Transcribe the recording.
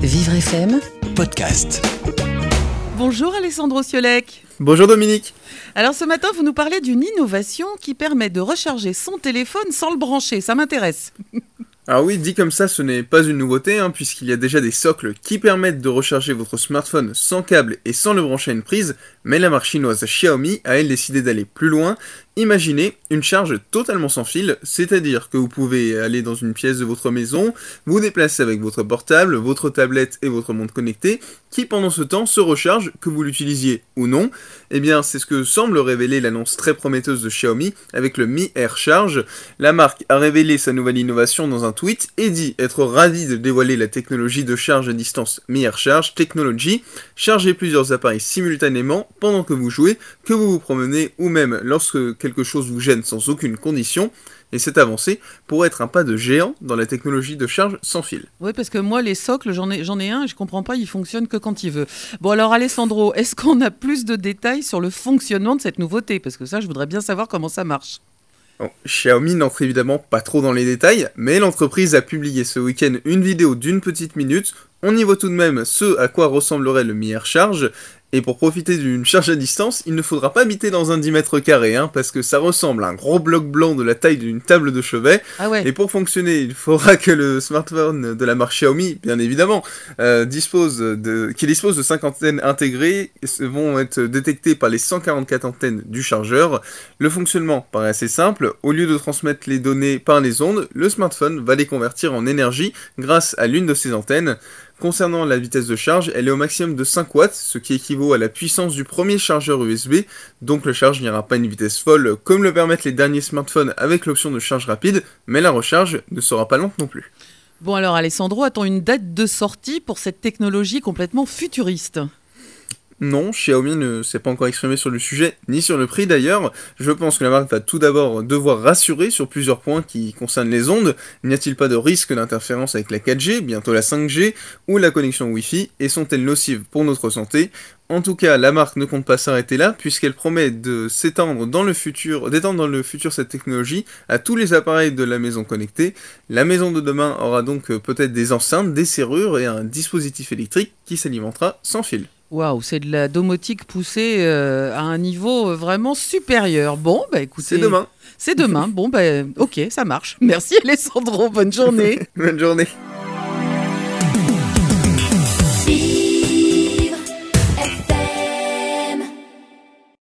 Vivre FM Podcast. Bonjour Alessandro Siolek. Bonjour Dominique. Alors ce matin, vous nous parlez d'une innovation qui permet de recharger son téléphone sans le brancher. Ça m'intéresse. Alors oui, dit comme ça, ce n'est pas une nouveauté, puisqu'il y a déjà des socles qui permettent de recharger votre smartphone sans câble et sans le brancher à une prise, mais la marque chinoise Xiaomi a elle décidé d'aller plus loin. Imaginez une charge totalement sans fil, c'est-à-dire que vous pouvez aller dans une pièce de votre maison, vous déplacer avec votre portable, votre tablette et votre montre connectée, qui pendant ce temps se recharge, que vous l'utilisiez ou non. Eh bien, c'est ce que semble révéler l'annonce très prometteuse de Xiaomi avec le Mi Air Charge. La marque a révélé sa nouvelle innovation dans un tweet et dit être ravi de dévoiler la technologie de charge à distance Mi Air Charge Technology. Chargez plusieurs appareils simultanément pendant que vous jouez, que vous vous promenez ou même lorsque quelque chose vous gêne sans aucune condition. Et cette avancée pourrait être un pas de géant dans la technologie de charge sans fil. Oui, parce que moi, les socles, j'en ai un et je comprends pas, il fonctionne que quand il veut. Bon alors Alessandro, est-ce qu'on a plus de détails sur le fonctionnement de cette nouveauté ? Parce que ça, je voudrais bien savoir comment ça marche. Bon, Xiaomi n'entre évidemment pas trop dans les détails, mais l'entreprise a publié ce week-end une vidéo d'une petite minute. On y voit tout de même ce à quoi ressemblerait le Mi Air Charge. Et pour profiter d'une charge à distance, il ne faudra pas habiter dans un 10 mètres carrés, parce que ça ressemble à un gros bloc blanc de la taille d'une table de chevet. Ah ouais. Et pour fonctionner, il faudra que le smartphone de la marque Xiaomi, bien évidemment, dispose de 5 antennes intégrées, vont être détectées par les 144 antennes du chargeur. Le fonctionnement paraît assez simple. Au lieu de transmettre les données par les ondes, le smartphone va les convertir en énergie grâce à l'une de ces antennes. Concernant la vitesse de charge, elle est au maximum de 5 watts, ce qui équivaut à la puissance du premier chargeur USB, donc le charge n'ira pas à une vitesse folle comme le permettent les derniers smartphones avec l'option de charge rapide, mais la recharge ne sera pas lente non plus. Bon alors Alessandro, a-t-on une date de sortie pour cette technologie complètement futuriste ? Non, Xiaomi ne s'est pas encore exprimé sur le sujet, ni sur le prix d'ailleurs. Je pense que la marque va tout d'abord devoir rassurer sur plusieurs points qui concernent les ondes. N'y a-t-il pas de risque d'interférence avec la 4G, bientôt la 5G, ou la connexion Wi-Fi, et sont-elles nocives pour notre santé ? En tout cas, la marque ne compte pas s'arrêter là, puisqu'elle promet d'étendre dans le futur cette technologie à tous les appareils de la maison connectée. La maison de demain aura donc peut-être des enceintes, des serrures et un dispositif électrique qui s'alimentera sans fil. Waouh, c'est de la domotique poussée à un niveau vraiment supérieur. Bon, bah écoutez... C'est demain. C'est demain. Bon, bah ok, ça marche. Merci Alessandro, bonne journée. Bonne journée.